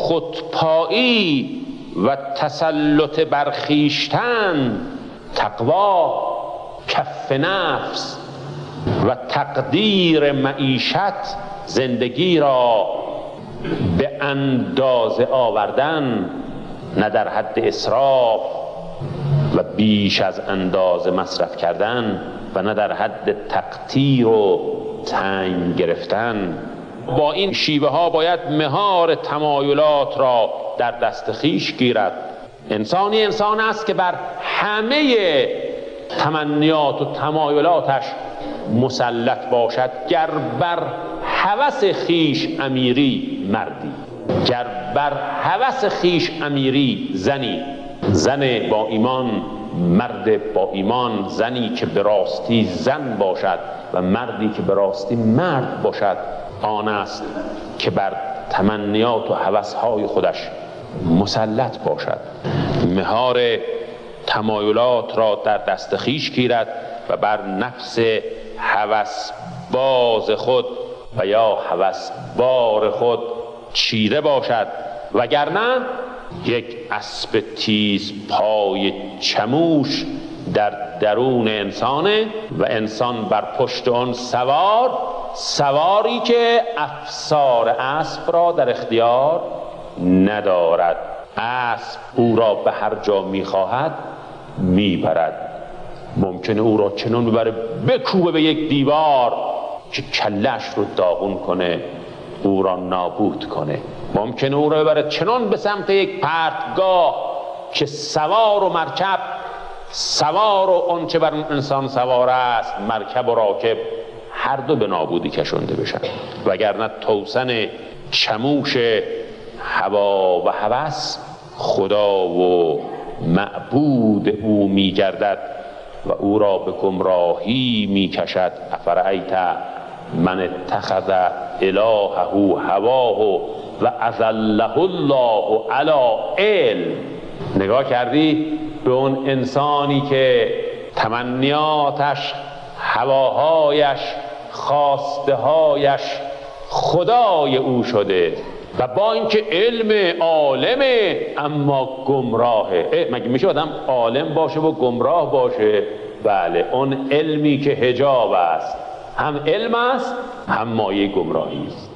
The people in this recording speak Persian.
خودپایی و تسلط بر خویشتن، تقوا، کف نفس و تقدیر معیشت، زندگی را به اندازه آوردن، نه در حد اسراف و بیش از اندازه مصرف کردن و نه در حد تقطیر و تنگ گرفتن. با این شیوه ها باید مهار تمایلات را در دست خویش گیرد. انسانی انسان است که بر همه تمنیات و تمایلاتش مسلط باشد. گر بر هوس خویش امیری مردی، گر بر هوس خویش امیری زنی. زن با ایمان، مرد با ایمان، زنی که به راستی زن باشد و مردی که به راستی مرد باشد، آن است که بر تمنیات و هوس‌های خودش مسلط باشد. مهار تمایلات را در دست خویش گیرد و بر نفس هوس باز خود و یا هوس بار خود چیره باشد، وگرنه یک اسب تیز پای چموش در درون انسانه و انسان بر پشت آن سوار، سواری که افسار اسب را در اختیار ندارد. اسب او را به هر جا میخواهد میبرد. ممکنه او را چنان ببره بکوبه به یک دیوار که کلش رو داغون کنه، او را نابود کنه. ممکنه او را ببره چنان به سمت یک پرتگاه که سوار و مرکب، سوار و اون چه بر انسان سوار است، مرکب و راکب، هر دو به نابودی کشونده بشن. وگرنه توسن چموش هوا و هوس خدا و معبود او میگردد و او را به گمراهی میکشد. افرأیت من اتخذ الهه هواه و اضله الله علی علم. نگاه کردی به اون انسانی که تمنیاتش، هواهایش، خواستهایش خدای او شده و با اینکه علم عالمه اما گمراهه. مگه میشه آدم عالم باشه و گمراه باشه؟ بله، اون علمی که حجاب است، هم علم است هم مایه گمراهی است.